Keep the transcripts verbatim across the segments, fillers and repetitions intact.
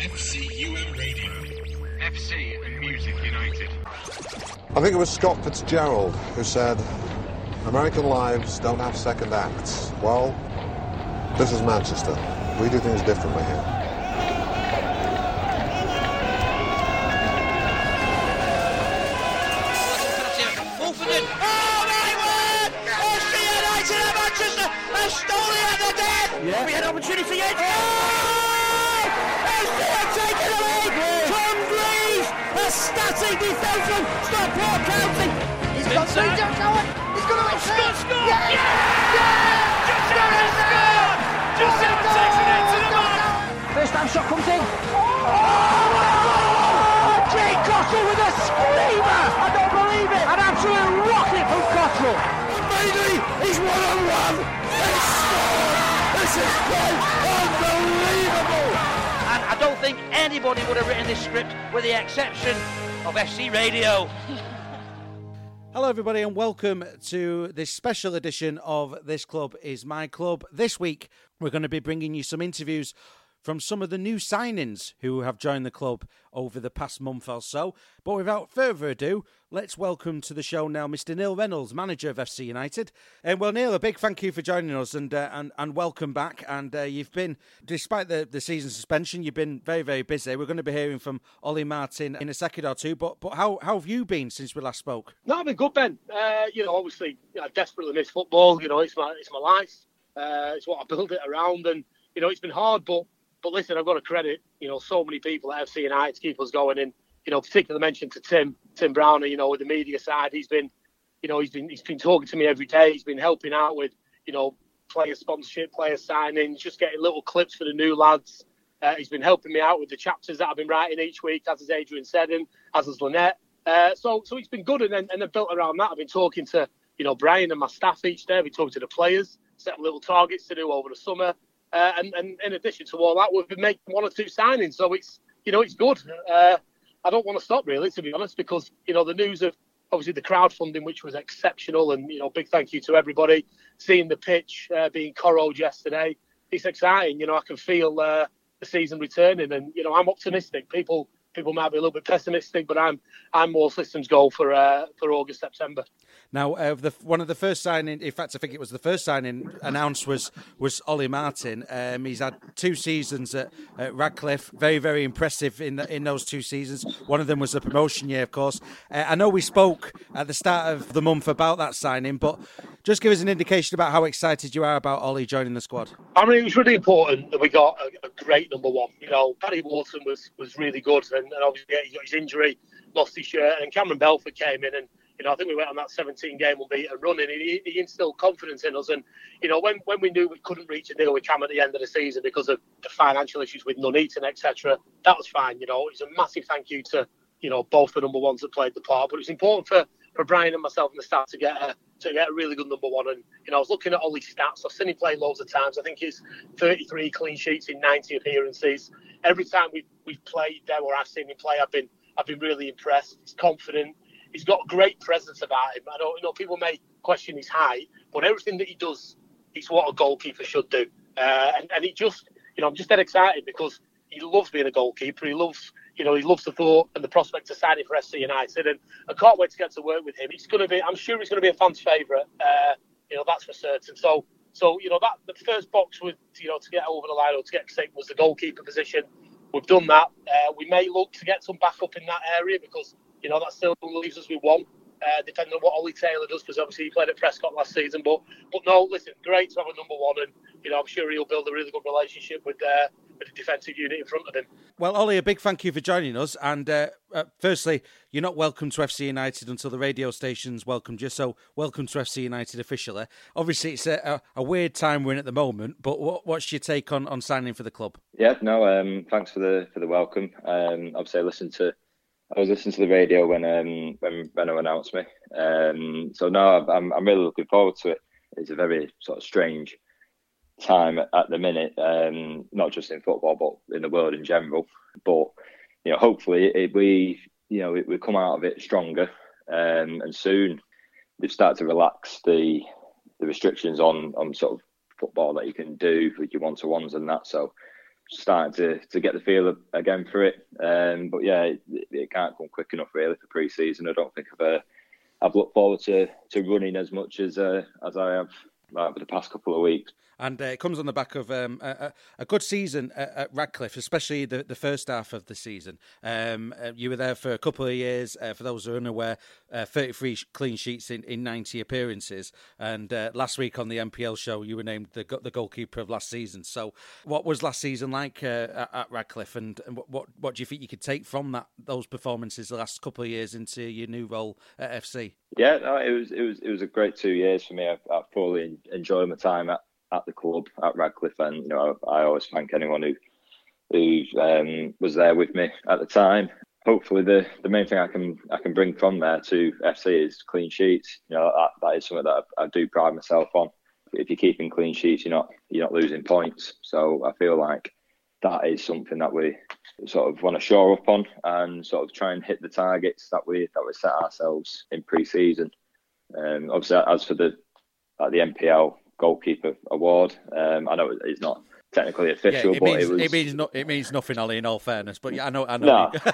F C U M Radio. F C and Music United. I think it was Scott Fitzgerald who said, American lives don't have second acts. Well, this is Manchester. We do things differently here. Wolfenden. Oh my word! F C United of Manchester have stolen at the dead. Yeah. We had opportunity yet. Oh! F C have taken the lead. Tom Greaves, a static defenseman. Stop Port County. He's got three jumps going. He's going to win. Scott scored. Yes! Yeah! Yes! Giuseppe scored. Giuseppe takes it into the man. First time shot comes in. Oh! Jay Cottrell with a screamer. I don't believe it. An absolute rocket from Cottrell. Bailey, he's one on one. He scored. This is quite unbelievable. And I don't think anybody would have written this script with the exception of F C Radio. Hello everybody and welcome to this special edition of This Club Is My Club. This week we're going to be bringing you some interviews from some of the new signings who have joined the club over the past month or so. But without further ado, let's welcome to the show now Mister Neil Reynolds, manager of F C United. And well, Neil, a big thank you for joining us and uh, and, and welcome back. And uh, you've been, despite the, the season suspension, you've been very, very busy. We're going to be hearing from Ollie Martin in a second or two. But but how, how have you been since we last spoke? No, I've been good, Ben. Uh, you know, obviously, I desperately miss football. You know, it's my it's my life. Uh, it's what I build it around. And, you know, it's been hard, but But listen, I've got to credit, you know, so many people at F C United to keep us going. And, you know, particularly mention to Tim, Tim Browner, you know, with the media side, he's been, you know, he's been he's been talking to me every day. He's been helping out with, you know, player sponsorship, player signings, just getting little clips for the new lads. Uh, he's been helping me out with the chapters that I've been writing each week, as is Adrian Seddon, as is Lynette. Uh, so so it's been good. And then, and then built around that, I've been talking to, you know, Brian and my staff each day. I've been talking to the players, set little targets to do over the summer. Uh, and, and in addition to all that, we've been making one or two signings. So it's, you know, it's good. Uh, I don't want to stop, really, to be honest, because, you know, the news of, obviously, the crowdfunding, which was exceptional. And, you know, big thank you to everybody. Seeing the pitch uh, being corralled yesterday, it's exciting. You know, I can feel uh, the season returning. And, you know, I'm optimistic. People people might be a little bit pessimistic, but I'm I'm more systems goal for uh, for August, September. Now, uh, the, one of the first signing, in fact, I think it was the first signing announced was was Ollie Martin. Um, he's had two seasons at, at Radcliffe, very, very impressive in the, in those two seasons. One of them was the promotion year, of course. Uh, I know we spoke at the start of the month about that signing, but just give us an indication about how excited you are about Ollie joining the squad. I mean, it was really important that we got a, a great number one. You know, Paddy Wharton was, was really good, and, and obviously he got his injury, lost his shirt, and Cameron Belford came in and, you know, I think we went on that seventeen game unbeaten run, and he, he instilled confidence in us. And, you know, when, when we knew we couldn't reach a deal with Cam at the end of the season because of the financial issues with Nuneaton, et cetera, that was fine. You know, it was a massive thank you to, you know, both the number ones that played the part. But it was important for, for Brian and myself and the staff to get a to get a really good number one. And, you know, I was looking at Ollie's stats. I've seen him play loads of times. I think he's thirty-three clean sheets in ninety appearances. Every time we've, we've played there or I've seen him play, I've been I've been really impressed. He's confident. He's got great presence about him. I know, you know, people may question his height, but everything that he does, it's what a goalkeeper should do. Uh, and, and he just, you know, I'm just dead excited because he loves being a goalkeeper. He loves, you know, he loves the thought and the prospect of signing for F C United. And I can't wait to get to work with him. He's going to be, I'm sure he's going to be a fan's favourite. Uh, you know, that's for certain. So, so you know, that the first box with, you know, to get over the line or to get sick was the goalkeeper position. We've done that. Uh, we may look to get some backup in that area because, you know, that still leaves us with one, uh, depending on what Ollie Taylor does, because obviously he played at Prescott last season. But but no, listen, great to have a number one, and, you know, I'm sure he'll build a really good relationship with, uh, with the defensive unit in front of him. Well, Ollie, a big thank you for joining us. And uh, uh, firstly, you're not welcome to F C United until the radio stations welcomed you. So welcome to F C United officially. Obviously, it's a, a, a weird time we're in at the moment, but what, what's your take on, on signing for the club? Yeah, no, um, thanks for the for the welcome. Um, obviously, I listened to I was listening to the radio when um, when Benno announced me. Um, so no, I'm I'm really looking forward to it. It's a very sort of strange time at the minute, um, not just in football but in the world in general. But you know, hopefully it, we you know we, we come out of it stronger, um, and soon they've started to relax the the restrictions on on sort of football that you can do with your one to ones and that. So starting to, to get the feel again for it. Um, but yeah, it, it can't come quick enough really for pre-season. I don't think I've uh, I've looked forward to, to running as much as uh, as I have uh, over the past couple of weeks. And uh, it comes on the back of um, a, a good season at, at Radcliffe, especially the, the first half of the season. Um, uh, you were there for a couple of years. Uh, for those who are unaware, uh, thirty-three clean sheets in, in ninety appearances. And uh, last week on the M P L show, you were named the the goalkeeper of last season. So, what was last season like uh, at, at Radcliffe, and, and what what do you think you could take from that those performances the last couple of years into your new role at F C? Yeah, no, it was it was it was a great two years for me. I, I fully enjoyed my time at. at the club at Radcliffe, and you know I, I always thank anyone who who um, was there with me at the time. Hopefully, the, the main thing I can I can bring from there to F C is clean sheets. You know that, that is something that I, I do pride myself on. If you're keeping clean sheets, you're not you're not losing points. So I feel like that is something that we sort of want to shore up on and sort of try and hit the targets that we that we set ourselves in pre-season. Um, obviously, as for the like the M P L goalkeeper award. Um, I know it's not technically official, yeah, it but means, it was. It means no, it means nothing, Ollie. In all fairness, but yeah, I know. I know. No,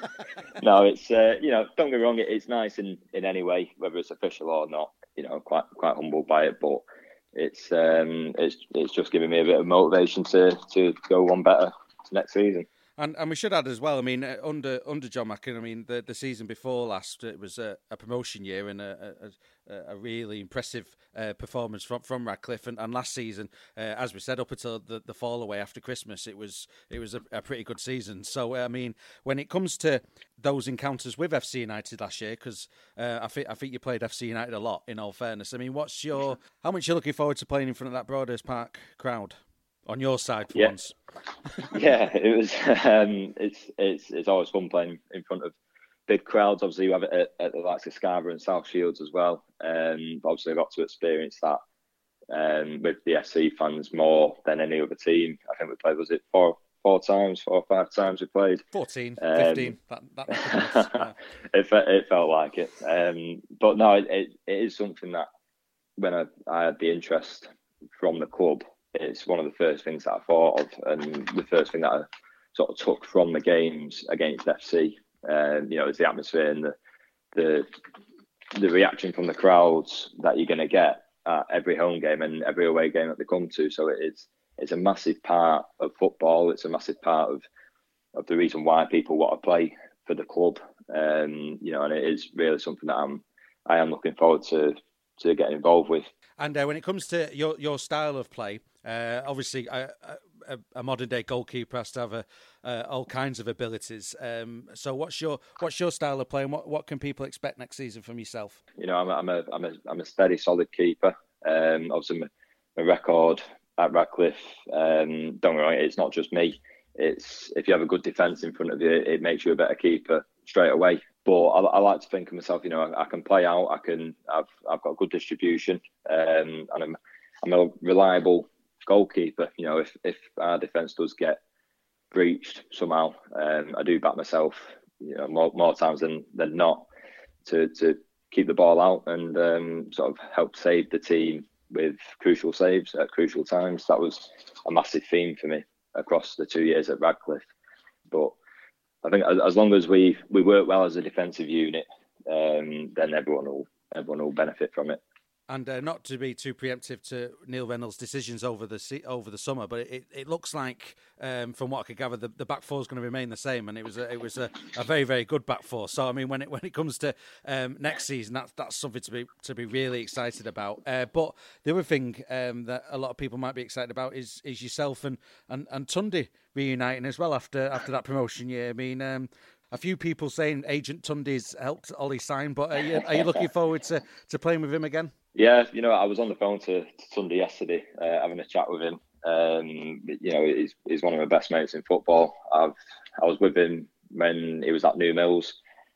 no, it's uh, you know, don't get me wrong. It, it's nice in, in any way, whether it's official or not. You know, quite quite humbled by it, but it's um, it's it's just giving me a bit of motivation to to go one better next season. And and we should add as well, I mean, under under John Mackin, I mean, the, the season before last, it was a, a promotion year and a, a, a really impressive uh, performance from, from Radcliffe. And, and last season, uh, as we said, up until the, the fall away after Christmas, it was it was a, a pretty good season. So, I mean, when it comes to those encounters with F C United last year, because uh, I think I think you played F C United a lot, in all fairness. I mean, what's your how much you're looking forward to playing in front of that Broadhurst Park crowd? On your side for yeah. once. yeah, it was. Um, it's it's it's always fun playing in front of big crowds. Obviously, you have it at, at the likes of Scarborough and South Shields as well. Um, obviously, I got to experience that um, with the F C fans more than any other team. I think we played, was it four four times, four or five times we played? fourteen, um, fifteen. That, that yeah. it, it felt like it. Um, but no, it, it, it is something that when I, I had the interest from the club, it's one of the first things that I thought of, and the first thing that I sort of took from the games against F C. Um, you know, it's the atmosphere and the the the reaction from the crowds that you're going to get at every home game and every away game that they come to. So it is it's a massive part of football. It's a massive part of of the reason why people want to play for the club. Um, you know, and it is really something that I'm I am looking forward to to getting involved with. And uh, when it comes to your your style of play. Uh, obviously, a, a, a modern-day goalkeeper has to have a, uh, all kinds of abilities. Um, so, what's your what's your style of play, and what, what can people expect next season from yourself? You know, I'm a, I'm a, I'm a, I'm a steady, solid keeper. Um, obviously, my, my record at Radcliffe, um, don't get me wrong, it's not just me. It's if you have a good defence in front of you, it makes you a better keeper straight away. But I, I like to think of myself, you know, I, I can play out. I can. I've I've got good distribution, um, and I'm I'm a reliable goalkeeper. You know, if if our defence does get breached somehow, um, I do back myself, you know, more, more times than than not to to keep the ball out and um, sort of help save the team with crucial saves at crucial times. That was a massive theme for me across the two years at Radcliffe. But I think as, as long as we we work well as a defensive unit, um, then everyone will everyone will benefit from it. And uh, not to be too preemptive to Neil Reynolds' decisions over the over the summer, but it, it looks like, um, from what I could gather, the, the back four is going to remain the same, and it was a, it was a, a very very good back four. So I mean, when it when it comes to um, next season, that's that's something to be to be really excited about. Uh, but the other thing um, that a lot of people might be excited about is is yourself and and, and Tunde reuniting as well after after that promotion year. I mean. Um, A few people saying Agent Tunde's helped Ollie sign, but are you, are you looking forward to, to playing with him again? Yeah, you know, I was on the phone to, to Tunde yesterday, uh, having a chat with him. Um, you know, he's he's one of my best mates in football. I've I was with him when he was at New Mills,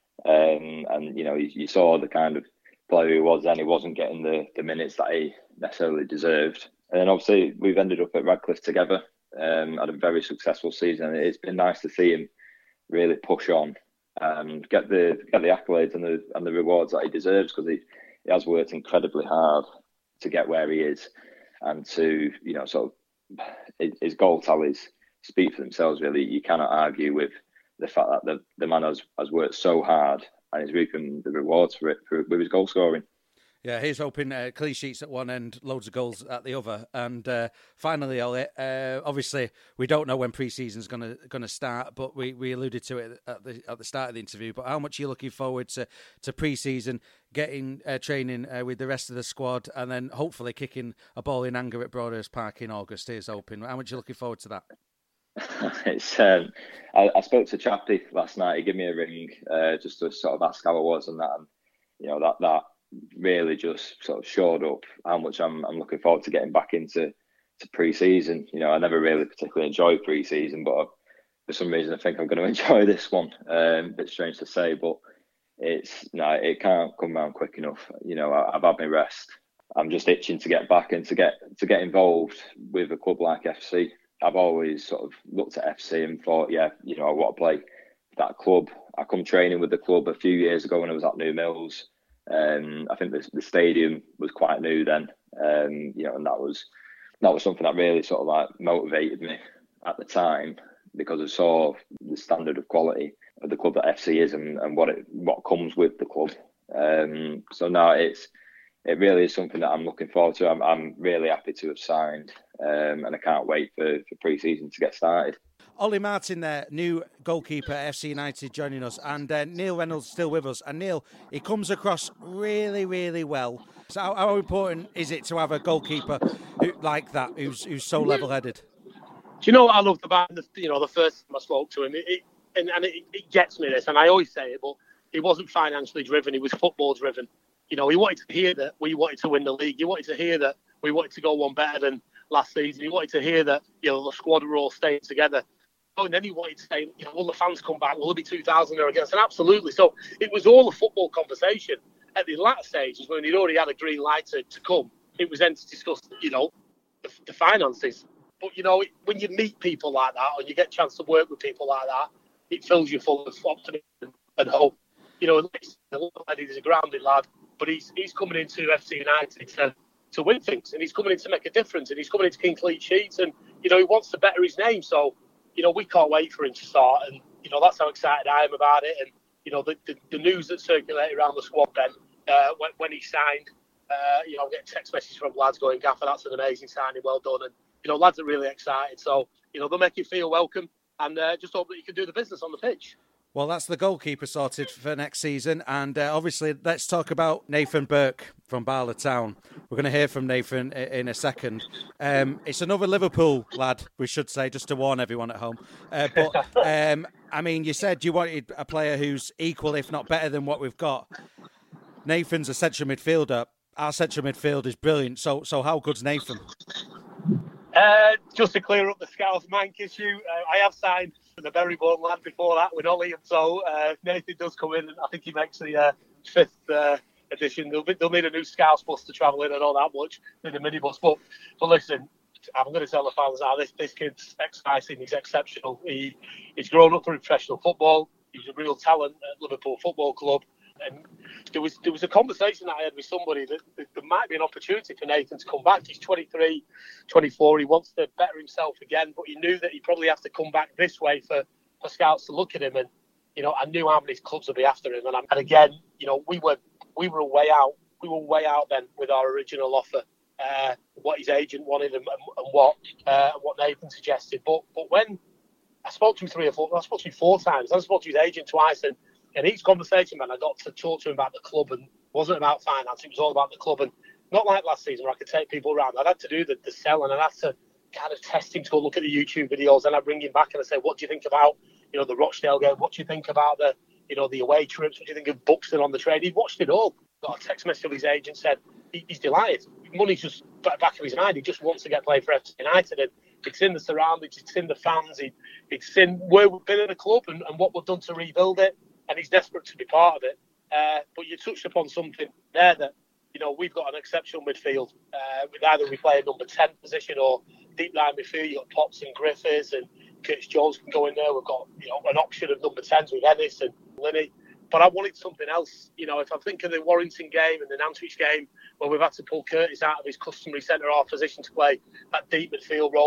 um, and you know, you, you saw the kind of player he was then. He wasn't getting the, the minutes that he necessarily deserved, and then obviously we've ended up at Radcliffe together. Um, had a very successful season. It's been nice to see him really push on and get the get the accolades and the and the rewards that he deserves, because he, he has worked incredibly hard to get where he is, and to, you know, sort of his goal tallies speak for themselves, really. You cannot argue with the fact that the, the man has, has worked so hard and is reaping the rewards for it for, with his goal scoring. Yeah, he's hoping uh, clean sheets at one end, loads of goals at the other. And uh, finally, Ollie, uh, obviously, we don't know when pre-season's going to going to start, but we, we alluded to it at the at the start of the interview. But how much are you looking forward to, to pre-season, getting uh, training uh, with the rest of the squad, and then hopefully kicking a ball in anger at Broadhurst Park in August? Here's hoping. How much are you looking forward to that? it's um, I, I spoke to Chappie last night. He gave me a ring uh, just to sort of ask how I was and that. And, you know, that that. really just sort of showed up how much I'm I'm looking forward to getting back into to pre-season. You know, I never really particularly enjoyed pre-season, but for some reason I think I'm going to enjoy this one. Um, a bit strange to say, but it's no, it can't come round quick enough. You know, I, I've had my rest. I'm just itching to get back and to get to get involved with a club like F C. I've always sort of looked at F C and thought, yeah, you know, I want to play that club. I come training with the club a few years ago when I was at New Mills. Um, I think the, the stadium was quite new then, um, you know, and that was that was something that really sort of like motivated me at the time, because I saw the standard of quality of the club that F C is and, and what it what comes with the club. Um, so now it's it really is something that I'm looking forward to. I'm, I'm really happy to have signed, um, and I can't wait for, for pre-season to get started. Ollie Martin there, new goalkeeper at F C United, joining us, and uh, Neil Reynolds still with us. And Neil, he comes across really, really well. So how, how important is it to have a goalkeeper who, like that, who's who's so level-headed? Do you know what I loved about the, you know, the first time I spoke to him? It, it, and and it, it gets me this, and I always say it, but he wasn't financially driven, he was football driven. You know, he wanted to hear that we wanted to win the league. He wanted to hear that we wanted to go one better than last season. He wanted to hear that, you know, the squad were all staying together. And then he wanted to say, you know, will the fans come back? Will there be two thousand there again? And absolutely. So it was all a football conversation. At the latter stages, when he'd already had a green light to, to come, it was then to discuss, you know, the, the finances. But, you know, when you meet people like that, or you get a chance to work with people like that, it fills you full of optimism and hope. You know, he's a grounded lad, but he's he's coming into F C United to, to win things, and he's coming in to make a difference, and he's coming in to clean sheets, and, you know, he wants to better his name. So, you know, we can't wait for him to start, and, you know, that's how excited I am about it. And, you know, the, the, the news that circulated around the squad then, uh, when, when he signed, uh, you know, I'm getting text messages from lads going, Gaffer, that's an amazing signing, well done. And, you know, lads are really excited. So, you know, they'll make you feel welcome, and uh, just hope that you can do the business on the pitch. Well, that's the goalkeeper sorted for next season. And uh, obviously, let's talk about Nathan Burke from Barlow Town. We're going to hear from Nathan in a second. Um, it's another Liverpool lad, we should say, just to warn everyone at home. Uh, but, um, I mean, you said you wanted a player who's equal, if not better, than what we've got. Nathan's a central midfielder. Our central midfield is brilliant. So, so how good's Nathan? Uh, just to clear up the Scouse Mank issue, uh, I have signed the Berryborn lad before that with Ollie, and so uh, if Nathan does come in, and I think he makes the uh, fifth uh, edition. They'll, be, they'll need a new Scouse bus to travel in, and all that much, need a minibus. But but listen, I'm going to tell the fans now, this this kid's exciting. He's exceptional. He he's grown up through professional football. He's a real talent at Liverpool Football Club. And there was there was a conversation that I had with somebody that, that there might be an opportunity for Nathan to come back. He's twenty-three, twenty-four. He wants to better himself again, but he knew that he probably have to come back this way for, for scouts to look at him. And, you know, I knew how many clubs would be after him. And, and again, you know, we were we were way out. We were way out then with our original offer, uh, what his agent wanted and, and what uh, what Nathan suggested. But but when I spoke to him three or four, I spoke to him four times. I spoke to his agent twice, and in each conversation, man, I got to talk to him about the club, and it wasn't about finance. It was all about the club, and not like last season where I could take people around. I'd had to do the, the sell, and I'd have to kind of test him to go look at the YouTube videos, and I'd bring him back and I'd say, what do you think about, you know, the Rochdale game? What do you think about the, you know, the away trips? What do you think of Buxton on the trade? He'd watched it all. Got a text message of his agent, said he, he's delighted. Money's just back of his mind. He just wants to get played for F C United, and it's in the surroundings, it's in the fans, it, it's in where we've been in the club and, and what we've done to rebuild it. And he's desperate to be part of it. Uh, but you touched upon something there that, you know, we've got an exceptional midfield. Uh, with either we play a number ten position or deep line midfield. You've got Potts and Griffiths, and Curtis Jones can go in there. We've got, you know, an option of number tens with Ennis and Linney. But I wanted something else. You know, if I think of the Warrington game and the Nantwich game, where we've had to pull Curtis out of his customary centre-half position to play that deep midfield role,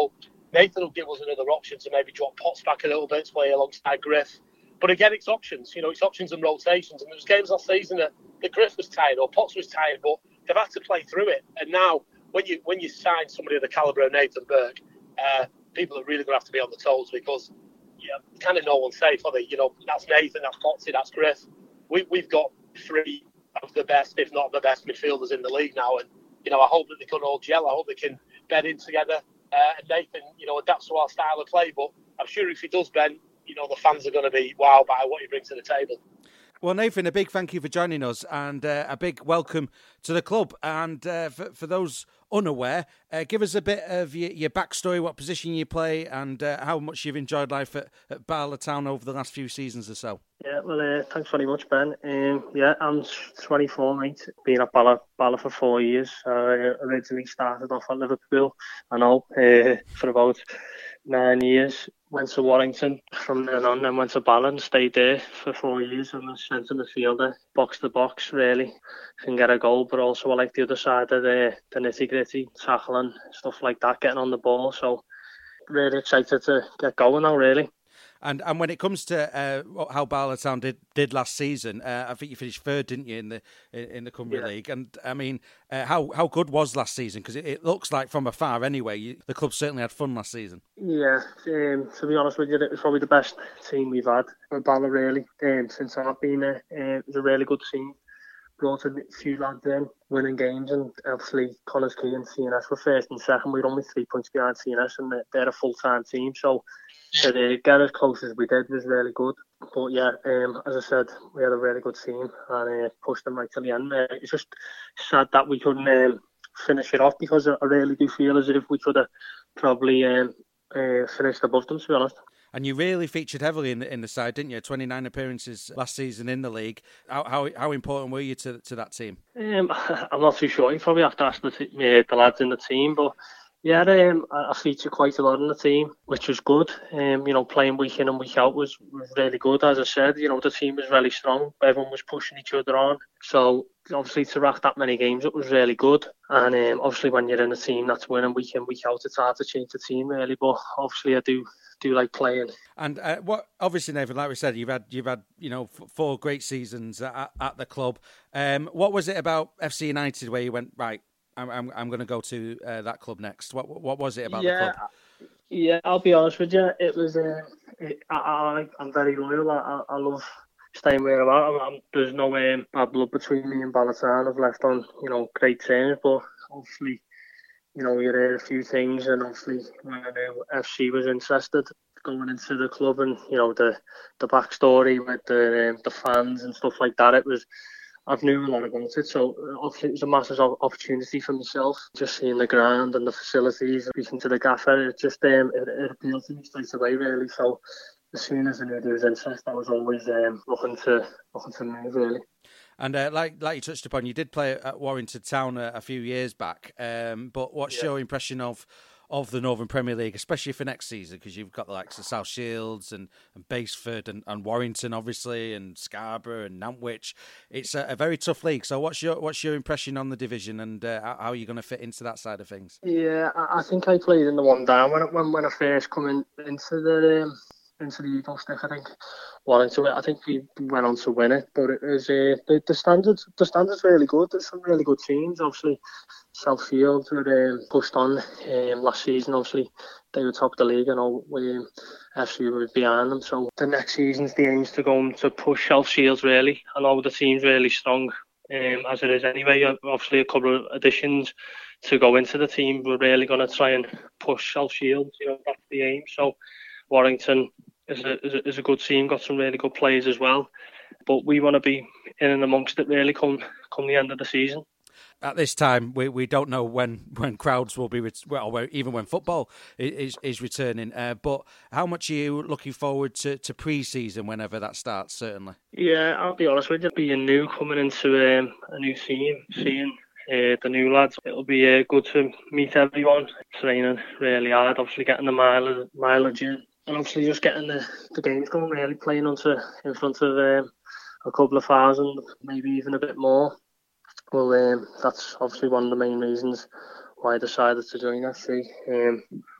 Nathan will give us another option to maybe drop Potts back a little bit to play alongside Griff. But again, it's options. You know, it's options and rotations. And there was games last season that, that Griff was tired or Potts was tired, but they've had to play through it. And now, when you when you sign somebody of the calibre of Nathan Burke, uh, people are really going to have to be on the toes because yeah, kind of no one's safe, are they? You know, that's Nathan, that's Pottsy, that's Griff. We, we've got three of the best, if not the best, midfielders in the league now. And, you know, I hope that they can all gel. I hope they can bed in together. Uh, and Nathan, you know, adapts to our style of play. But I'm sure if he does, Ben, you know, the fans are going to be wowed by what he brings to the table. Well, Nathan, a big thank you for joining us and uh, a big welcome to the club. And uh, for, for those unaware, uh, give us a bit of your, your backstory, what position you play and uh, how much you've enjoyed life at, at Bala Town over the last few seasons or so. Yeah, well, uh, thanks very much, Ben. Um, yeah, I'm twenty-four, mate. Been at Bala, Bala for four years. I uh, originally started off at Liverpool, I know, uh, for about nine years. Went to Warrington from then on, then went to Bala and stayed there for four years. I'm a centre midfielder, box to box, really. Can get a goal, but also I like the other side of the, the nitty gritty, tackling, stuff like that, getting on the ball. So, really excited to get going now, really. And and when it comes to uh, how Bala Town did, did last season, uh, I think you finished third, didn't you, in the in, in the Cumbria yeah. League? And I mean, uh, how how good was last season? Because it, it looks like from afar, anyway, you, the club certainly had fun last season. Yeah, um, to be honest with you, it was probably the best team we've had at Bala, really, um, since I've been there. Uh, it was a really good team. Brought a few lads in, winning games, and obviously Connors Key and C N S were first and second. We were only three points behind C N S, and they're a full-time team. So to get as close as we did was really good. But yeah, um, as I said, we had a really good team and uh, pushed them right to the end. Uh, it's just sad that we couldn't um, finish it off because I really do feel as if we could have probably um, uh, finished above them, to be honest. And you really featured heavily in the, in the side, didn't you? twenty-nine appearances last season in the league. How how, how important were you to to that team? Um, I'm not too sure. You probably have to ask the, t- uh, the lads in the team. But yeah, um, I featured quite a lot in the team, which was good. Um, you know, playing week in and week out was, was really good. As I said, you know, the team was really strong. Everyone was pushing each other on. So obviously to rack that many games, it was really good. And um, obviously when you're in a team that's winning week in, week out, it's hard to change the team really. But obviously I do do like playing. And uh, what obviously, Nathan, like we said, you've had you've had you know f- four great seasons at, at the club. Um, what was it about F C United where you went, right, I'm I'm, I'm going to go to uh, that club next? What what was it about yeah, the club? Yeah, I'll be honest with you. It was. Uh, it, I, I I'm very loyal. I, I love staying where I'm at. I'm, I'm, there's no um, bad blood between me and Bala Town. I've left on you know great terms, but obviously, you know, you heard a few things, and obviously when I knew F C was interested going into the club, and you know the the backstory with the um, the fans and stuff like that, it was. I've knew a lot about it, so obviously it was a massive opportunity for myself. Just seeing the ground and the facilities, speaking to the gaffer, it just um, it, it appealed to me straight away, really. So as soon as I knew there was interest, I was always um, looking to looking to move, really. And uh, like like you touched upon, you did play at Warrington Town a, a few years back. Um, but what's yeah. your impression of of the Northern Premier League, especially for next season? Because you've got the likes of South Shields and, and Baseford and, and Warrington, obviously, and Scarborough and Nantwich. It's a, a very tough league. So what's your what's your impression on the division, and uh, how are you going to fit into that side of things? Yeah, I think I played in the one down when when when I first come in, into the. Um... into the Eagle Stick, I think. Warrington, I think we went on to win it, but it was uh, the, the standards. The standards really good. There's some really good teams. Obviously, South Shields were um, pushed on um, last season. Obviously, they were top of the league, and all um, F C were behind them. So the next season's the aim's to go on to push South Shields. Really, I know the team's really strong um, as it is anyway. Obviously, a couple of additions to go into the team. We're really going to try and push South Shields. You know, that's the aim. So Warrington is a, is a is a good team, got some really good players as well. But we want to be in and amongst it really come come the end of the season. At this time, we, we don't know when, when crowds will be, well, even when football is is returning. Uh, but how much are you looking forward to, to pre-season whenever that starts, certainly? Yeah, I'll be honest with you, being new, coming into um, a new team, seeing uh, the new lads, it'll be uh, good to meet everyone, training really hard, obviously getting the mileage, mileage in. And obviously just getting the, the games going, really playing onto in front of um, a couple of thousand, maybe even a bit more. Well, um, that's obviously one of the main reasons why I decided to join F C. Um,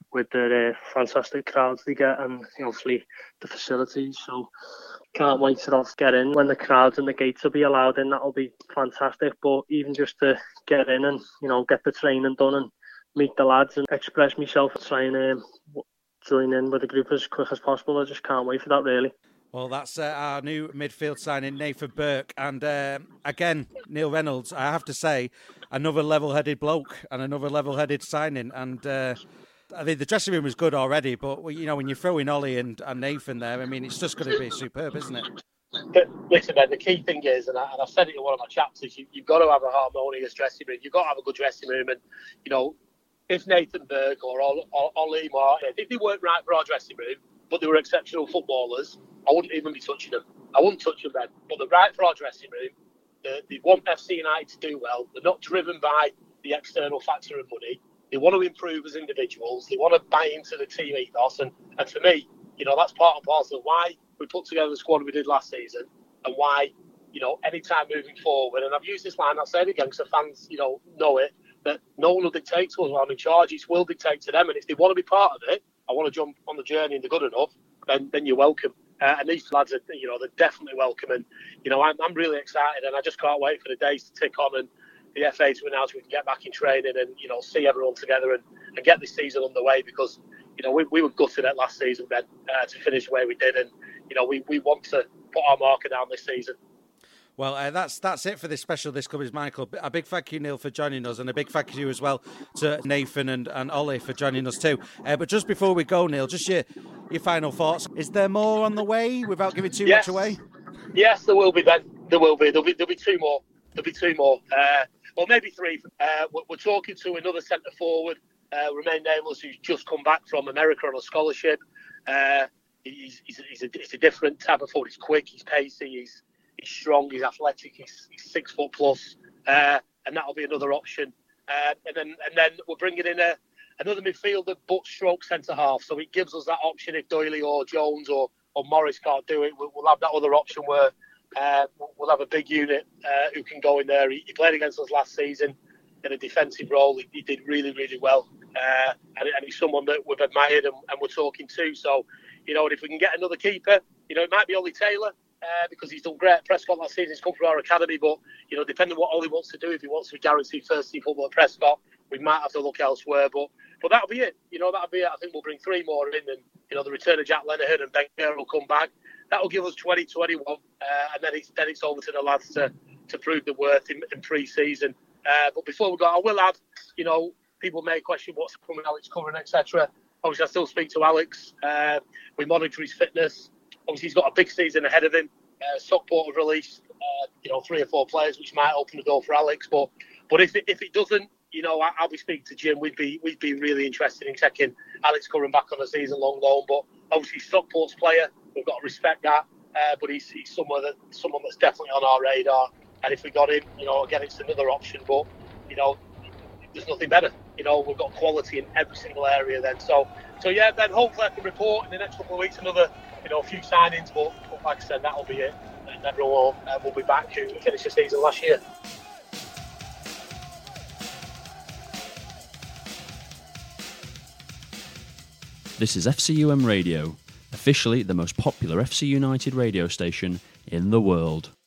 with the uh, fantastic crowds they get and obviously the facilities. So can't wait to get in when the crowds and the gates will be allowed in. That'll be fantastic. But even just to get in and, you know, get the training done and meet the lads and express myself and try and um, join in with the group as quick as possible. I just can't wait for that, really. Well, that's uh, our new midfield signing, Nathan Burke. And uh, again, Neil Reynolds, I have to say, another level-headed bloke and another level-headed signing. And uh, I mean, the dressing room was good already, but, you know, when you throw in Ollie and, and Nathan there, I mean, it's just going to be superb, isn't it? But listen, Ben, the key thing is, and, I, and I've said it in one of my chapters, you, you've got to have a harmonious dressing room. You've got to have a good dressing room. And, you know, if Nathan Burke or Ollie Martin, if they weren't right for our dressing room, but they were exceptional footballers, I wouldn't even be touching them. I wouldn't touch them then. But they're right for our dressing room. They, they want F C United to do well. They're not driven by the external factor of money. They want to improve as individuals. They want to buy into the team ethos. And, and for me, you know, that's part and parcel of why we put together the squad we did last season and why, you know, any time moving forward, and I've used this line, I'll say it again because the fans, you know, know it, that no one will dictate to us while I'm in charge. It will dictate to them. And if they want to be part of it, I want to jump on the journey and they're good enough, then then you're welcome. Uh, and these lads are, you know, they're definitely welcome. And, you know, I'm, I'm really excited and I just can't wait for the days to tick on and the F A to announce we can get back in training and, you know, see everyone together and, and get this season underway because, you know, we, we were gutted at last season, Ben, uh, to finish the way we did. And, you know, we, we want to put our marker down this season. Well, uh, that's that's it for this special This Club Is My Club. A big thank you, Neil, for joining us, and a big thank you as well to Nathan and, and Ollie for joining us too. Uh, but just before we go, Neil, just your your final thoughts. Is there more on the way without giving too yes. much away? Yes, there will be, Ben. There will be. There'll be, there'll be two more. There'll be two more. Uh, well, maybe three. Uh, we're, we're talking to another centre forward, uh, Remain Nameless, who's just come back from America on a scholarship. Uh, he's, he's, he's, a, he's a different type of forward. He's quick, he's pacey, he's He's strong, he's athletic, he's, he's six foot plus, uh, and that'll be another option. Uh, and then and then we're bringing in a, another midfielder, but stroke centre half. So it gives us that option if Doyley or Jones or, or Morris can't do it. We'll, we'll have that other option where uh, we'll have a big unit uh, who can go in there. He, he played against us last season in a defensive role. He, he did really, really well. Uh, and, and he's someone that we've admired and, and we're talking to. So, you know, if we can get another keeper, you know, it might be Ollie Taylor. Uh, because he's done great at Prescott last season. He's come from our academy, but, you know, depending on what Ollie wants to do, if he wants to be guaranteed first team football at Prescott, we might have to look elsewhere. But but that'll be it. You know, that'll be it. I think we'll bring three more in, and, you know, the return of Jack Lenihan and Ben Kerr will come back. That'll give us twenty twenty-one, uh, and then it's then it's over to the lads to, to prove the worth in, in pre-season. Uh, but before we go, I will add, you know, people may question what's coming, Alex covering, et cetera. Obviously, I still speak to Alex. Uh, we monitor his fitness. Obviously, he's got a big season ahead of him. Uh, Stockport have released, uh, you know, three or four players, which might open the door for Alex. But but if it, if it doesn't, you know, I, I'll be speaking to Jim. We'd be we'd be really interested in taking Alex Curran back on a season-long loan. But obviously, Stockport's player, we've got to respect that. Uh, but he's, he's someone that someone that's definitely on our radar. And if we got him, you know, again, it's another option. But you know, there's nothing better. You know, we've got quality in every single area. Then, so so yeah. Then hopefully I can report in the next couple of weeks another, you know, a few signings. But, but like I said, that'll be it. And everyone will, uh, will be back who finished the season last year. This is F C U M Radio, officially the most popular F C United radio station in the world.